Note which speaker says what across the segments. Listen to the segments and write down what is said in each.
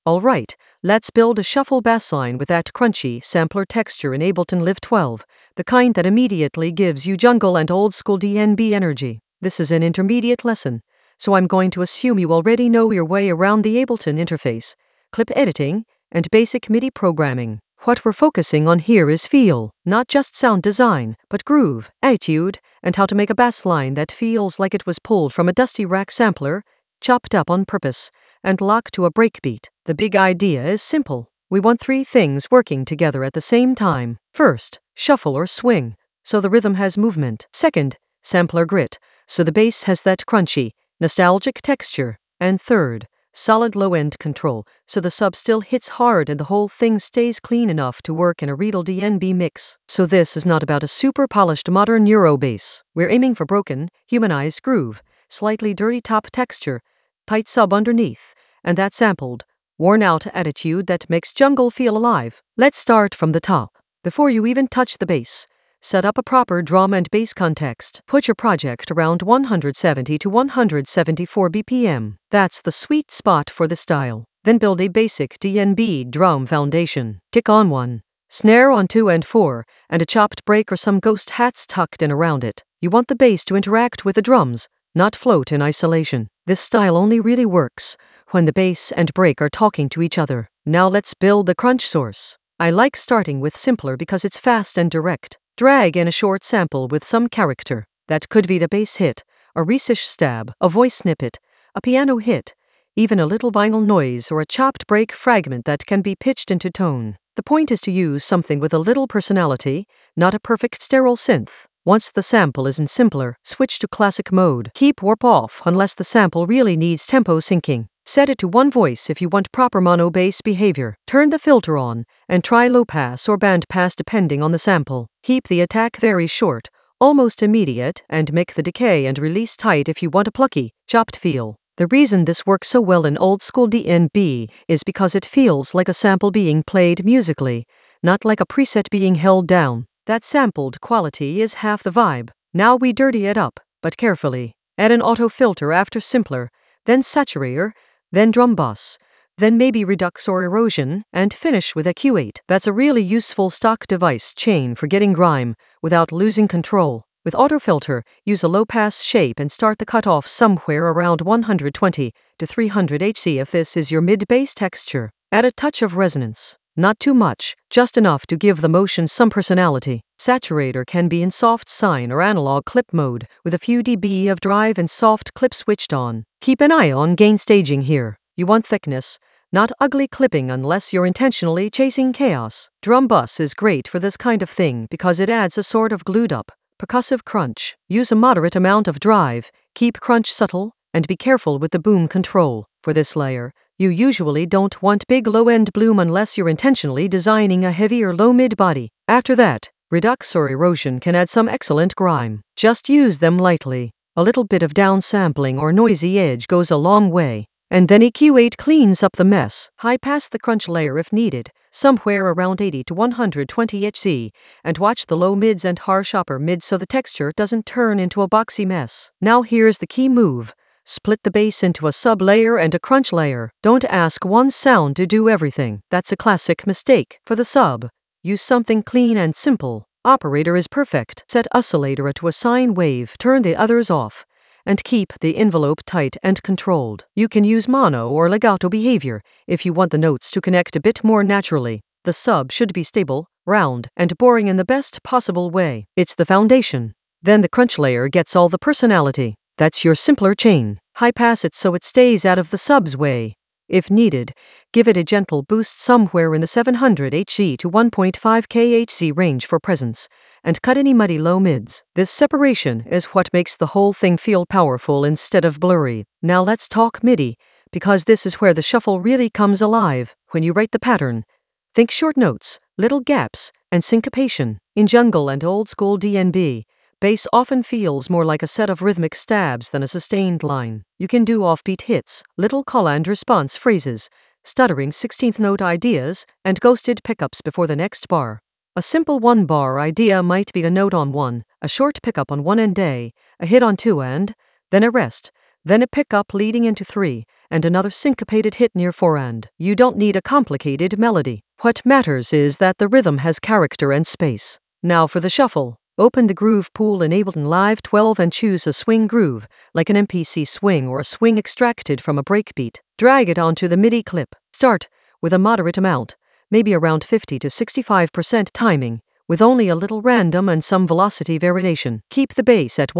Speaker 1: Alright, let's build a shuffle bassline with that crunchy sampler texture in Ableton Live 12, the kind that immediately gives you jungle and old school DnB energy. This is an intermediate lesson, so I'm going to assume you already know your way around the Ableton interface, clip editing, and basic MIDI programming. What we're focusing on here is feel, not just sound design, but groove, attitude, and how to make a bass line that feels like it was pulled from a dusty rack sampler, chopped up on purpose, and locked to a breakbeat. The big idea is simple. We want three things working together at the same time. First, shuffle or swing, so the rhythm has movement. Second, sampler grit, so the bass has that crunchy, nostalgic texture. And third, solid low-end control, so the sub still hits hard and the whole thing stays clean enough to work in a real DnB mix. So this is not about a super polished modern Euro bass. We're aiming for broken, humanized groove, slightly dirty top texture, tight sub underneath, and that sampled, worn-out attitude that makes jungle feel alive. Let's start from the top. Before you even touch the bass, set up a proper drum and bass context. Put your project around 170 to 174 BPM. That's the sweet spot for the style. Then build a basic DnB drum foundation. Tick on 1, snare on 2 and 4, and a chopped break or some ghost hats tucked in around it. You want the bass to interact with the drums, not float in isolation. This style only really works when the bass and break are talking to each other. Now let's build the crunch source. I like starting with simpler because it's fast and direct. Drag in a short sample with some character. That could be a bass hit, a resish stab, a voice snippet, a piano hit, even a little vinyl noise or a chopped break fragment that can be pitched into tone. The point is to use something with a little personality, not a perfect sterile synth. Once the sample is in simpler, switch to classic mode. Keep warp off unless the sample really needs tempo syncing. Set it to one voice if you want proper mono bass behavior. Turn the filter on and try low pass or band pass depending on the sample. Keep the attack very short, almost immediate, and make the decay and release tight if you want a plucky, chopped feel. The reason this works so well in old school DnB is because it feels like a sample being played musically, not like a preset being held down. That sampled quality is half the vibe. Now we dirty it up, but carefully. Add an auto filter after simpler, then saturator, then drum bus, then maybe redux or erosion, and finish with a Q8. That's a really useful stock device chain for getting grime without losing control. With autofilter, use a low-pass shape and start the cutoff somewhere around 120 to 300 Hz if this is your mid-bass texture. Add a touch of resonance. Not too much, just enough to give the motion some personality. Saturator can be in soft sine or analog clip mode, with a few dB of drive and soft clip switched on. Keep an eye on gain staging here. You want thickness, not ugly clipping unless you're intentionally chasing chaos. Drum bus is great for this kind of thing because it adds a sort of glued up, percussive crunch. Use a moderate amount of drive, keep crunch subtle, and be careful with the boom control. For this layer, you usually don't want big low-end bloom unless you're intentionally designing a heavy or low-mid body. After that, redux or erosion can add some excellent grime. Just use them lightly. A little bit of downsampling or noisy edge goes a long way. And then EQ8 cleans up the mess. High pass the crunch layer if needed, somewhere around 80 to 120 Hz, and watch the low mids and harsh upper mids so the texture doesn't turn into a boxy mess. Now here's the key move. Split the bass into a sub layer and a crunch layer. Don't ask one sound to do everything. That's a classic mistake. For the sub, use something clean and simple. Operator is perfect. Set oscillator to a sine wave. Turn the others off. And keep the envelope tight and controlled. You can use mono or legato behavior if you want the notes to connect a bit more naturally. The sub should be stable, round, and boring in the best possible way. It's the foundation. Then the crunch layer gets all the personality. That's your simpler chain. High pass it so it stays out of the sub's way. If needed, give it a gentle boost somewhere in the 700 Hz to 1.5 kHz range for presence, and cut any muddy low mids. This separation is what makes the whole thing feel powerful instead of blurry. Now let's talk MIDI, because this is where the shuffle really comes alive. When you write the pattern, think short notes, little gaps, and syncopation. In jungle and old school DnB, bass often feels more like a set of rhythmic stabs than a sustained line. You can do offbeat hits, little call and response phrases, stuttering 16th note ideas, and ghosted pickups before the next bar. A simple one-bar idea might be a note on 1, a short pickup on 1 and A, a hit on 2 and, then a rest, then a pickup leading into 3, and another syncopated hit near forehand. You don't need a complicated melody. What matters is that the rhythm has character and space. Now for the shuffle. Open the Groove Pool in Ableton Live 12 and choose a swing groove, like an MPC swing or a swing extracted from a breakbeat. Drag it onto the MIDI clip. Start with a moderate amount, maybe around 50 to 65% timing, with only a little random and some velocity variation. Keep the bass at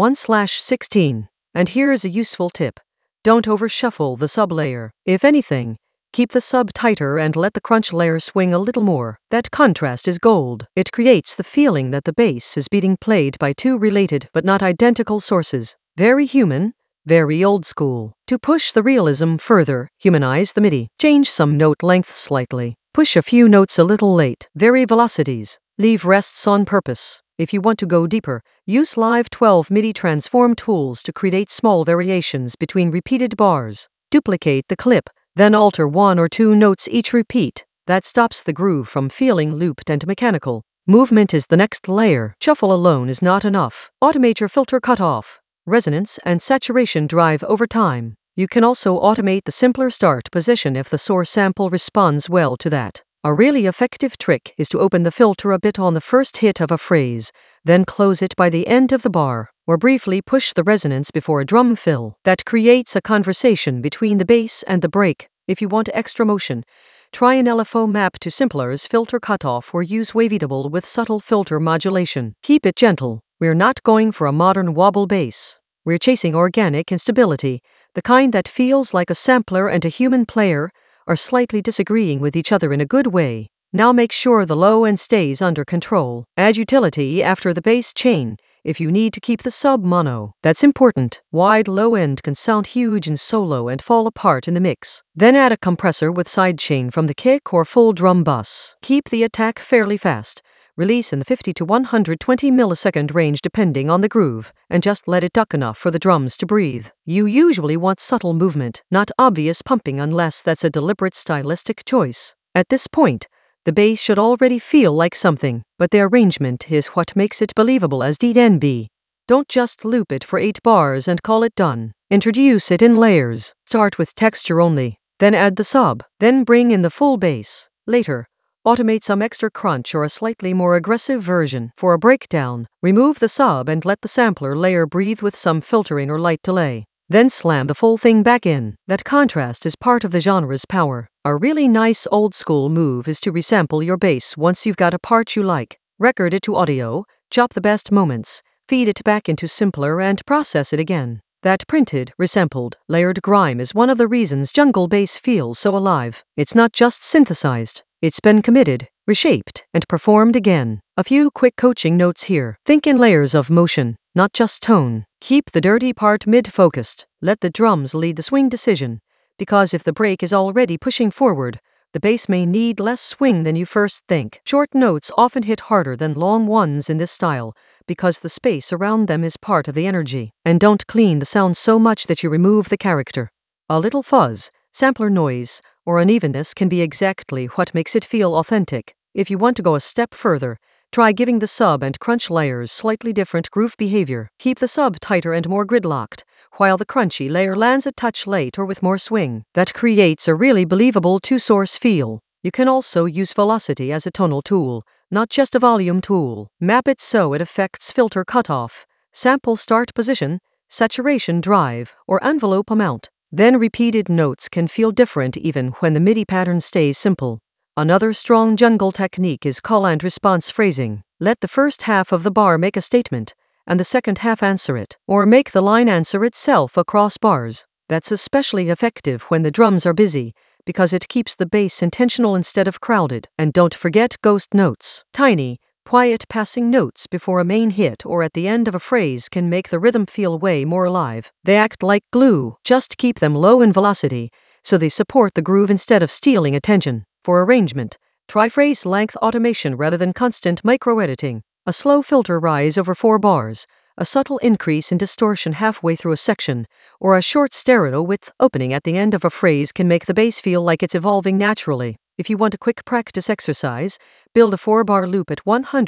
Speaker 1: 1/16. And here is a useful tip. Don't overshuffle the sub layer. If anything, keep the sub tighter and let the crunch layer swing a little more. That contrast is gold. It creates the feeling that the bass is being played by two related but not identical sources. Very human, very old school. To push the realism further, humanize the MIDI. Change some note lengths slightly. Push a few notes a little late. Vary velocities. Leave rests on purpose. If you want to go deeper, use Live 12 MIDI transform tools to create small variations between repeated bars. Duplicate the clip, then alter one or two notes each repeat. That stops the groove from feeling looped and mechanical. Movement is the next layer. Shuffle alone is not enough. Automate your filter cutoff, resonance, and saturation drive over time. You can also automate the simpler start position if the source sample responds well to that. A really effective trick is to open the filter a bit on the first hit of a phrase, then close it by the end of the bar, or briefly push the resonance before a drum fill. That creates a conversation between the bass and the break. If you want extra motion, try an LFO map to Simpler's filter cutoff or use Wavetable with subtle filter modulation. Keep it gentle. We're not going for a modern wobble bass. We're chasing organic instability, the kind that feels like a sampler and a human player are slightly disagreeing with each other in a good way. Now make sure the low end stays under control. Add utility after the bass chain if you need to keep the sub mono. That's important. Wide low end can sound huge in solo and fall apart in the mix. Then add a compressor with sidechain from the kick or full drum bus. Keep the attack fairly fast. Release in the 50 to 120 millisecond range depending on the groove, and just let it duck enough for the drums to breathe. You usually want subtle movement, not obvious pumping unless that's a deliberate stylistic choice. At this point, the bass should already feel like something, but the arrangement is what makes it believable as DNB. Don't just loop it for 8 bars and call it done. Introduce it in layers. Start with texture only, then add the sub, then bring in the full bass. Later, automate some extra crunch or a slightly more aggressive version. For a breakdown, remove the sub and let the sampler layer breathe with some filtering or light delay. Then slam the full thing back in. That contrast is part of the genre's power. A really nice old school move is to resample your bass once you've got a part you like. Record it to audio, chop the best moments, feed it back into Simpler and process it again. That printed, resampled, layered grime is one of the reasons jungle bass feels so alive. It's not just synthesized. It's been committed, reshaped, and performed again. A few quick coaching notes here. Think in layers of motion, not just tone. Keep the dirty part mid-focused. Let the drums lead the swing decision, because if the break is already pushing forward, the bass may need less swing than you first think. Short notes often hit harder than long ones in this style, because the space around them is part of the energy. And don't clean the sound so much that you remove the character. A little fuzz, sampler noise, or unevenness can be exactly what makes it feel authentic. If you want to go a step further, try giving the sub and crunch layers slightly different groove behavior. Keep the sub tighter and more gridlocked, while the crunchy layer lands a touch late or with more swing. That creates a really believable two-source feel. You can also use velocity as a tonal tool, not just a volume tool. Map it so it affects filter cutoff, sample start position, saturation drive, or envelope amount. Then repeated notes can feel different even when the MIDI pattern stays simple. Another strong jungle technique is call and response phrasing. Let the first half of the bar make a statement, and the second half answer it, or make the line answer itself across bars. That's especially effective when the drums are busy, because it keeps the bass intentional instead of crowded. And don't forget ghost notes. Tiny, quiet passing notes before a main hit or at the end of a phrase can make the rhythm feel way more alive. They act like glue. Just keep them low in velocity, so they support the groove instead of stealing attention. For arrangement, try phrase length automation rather than constant micro-editing. A slow filter rise over 4 bars, a subtle increase in distortion halfway through a section, or a short stereo width opening at the end of a phrase can make the bass feel like it's evolving naturally. If you want a quick practice exercise, build a 4-bar loop at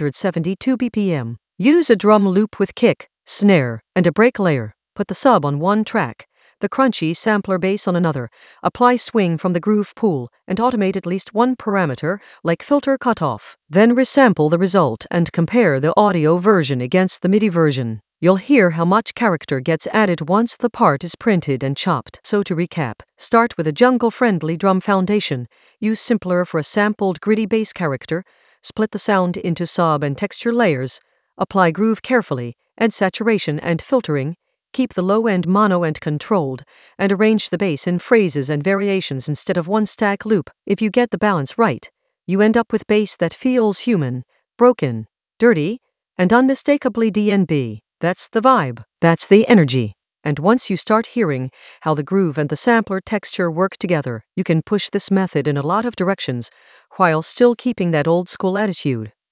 Speaker 1: 172 BPM. Use a drum loop with kick, snare, and a break layer. Put the sub on one track, the crunchy sampler bass on another. Apply swing from the groove pool and automate at least one parameter, like filter cutoff. Then resample the result and compare the audio version against the MIDI version. You'll hear how much character gets added once the part is printed and chopped. So to recap, start with a jungle-friendly drum foundation. Use Simpler for a sampled gritty bass character. Split the sound into sub and texture layers. Apply groove carefully, add saturation and filtering. Keep the low end mono and controlled, and arrange the bass in phrases and variations instead of one stack loop. If you get the balance right, you end up with bass that feels human, broken, dirty, and unmistakably DnB. That's the vibe. That's the energy. And once you start hearing how the groove and the sampler texture work together, you can push this method in a lot of directions while still keeping that old school attitude.